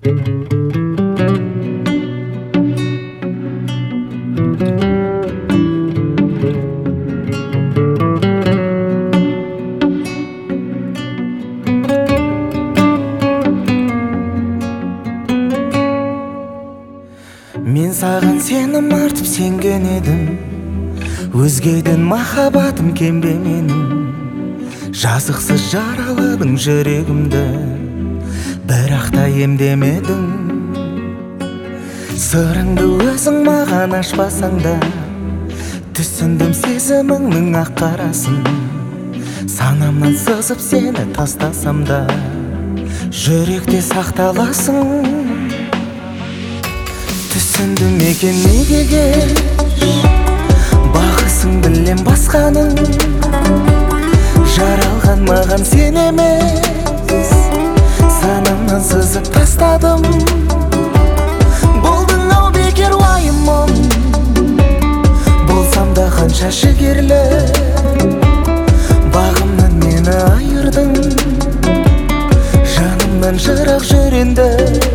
Мен саған сенім артып сенген едім, өзгеден махаббатым кембе менің. Жазықсыз жараладың жүрегімді, бірақ та емдемедің. Сырыңды өзің маған ашпасаң да, түсіндім сезіміңнің ақ қарасын. Санамнан сызып сені тастасам да, жүректе сақталасың. Түсіндім екен неге кеш, бағысын білем басқаның. Жаралған маған сен емес, санамнан сызып тастадым. Болдың ау бекер уайымым, болсам да қанша жігерлі. Бағымнан мені айырдың, жанымнан жырақ жүр енді.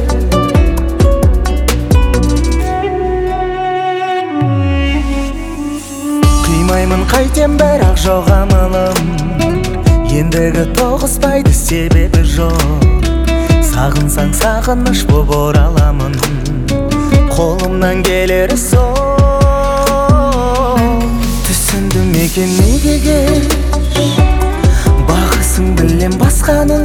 Қимаймын қайтем бірақ жоқ амалым, ендігі тоғыспайды себебі жоқ. Сағынсаң сағыныш боп ораламын, қолымнан келері сол. Түсіндім екен неге кеш, бағысын білем басқаның.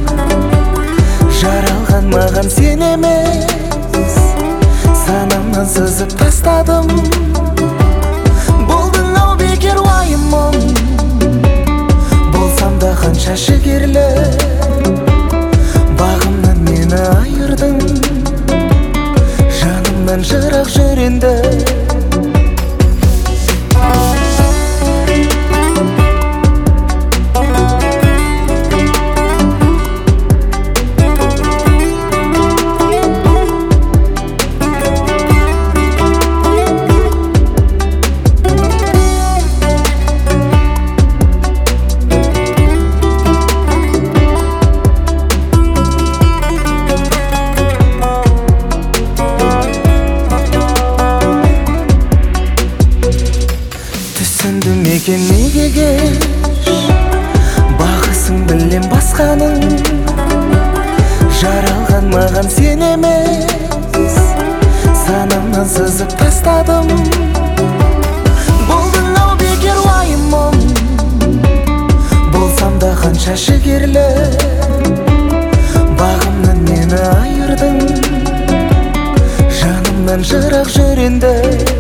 Жаралған маған сен емес, санамнан сызып тастадым. Болдың ау бекер уайымым, болсам да қанша жігерлі. Бағымнан мені айырдың, жанымнан жырақ жүр енді. Түсіндім екен неге кеш, бағысын білем басқаның. Жаралған маған сен емес, санамнан сызып тастадым. Болдың ау бекер уайымым, болсам да қанша жігерлі. Бағымнан мені айырдың, жанымнан жырақ жүр енді.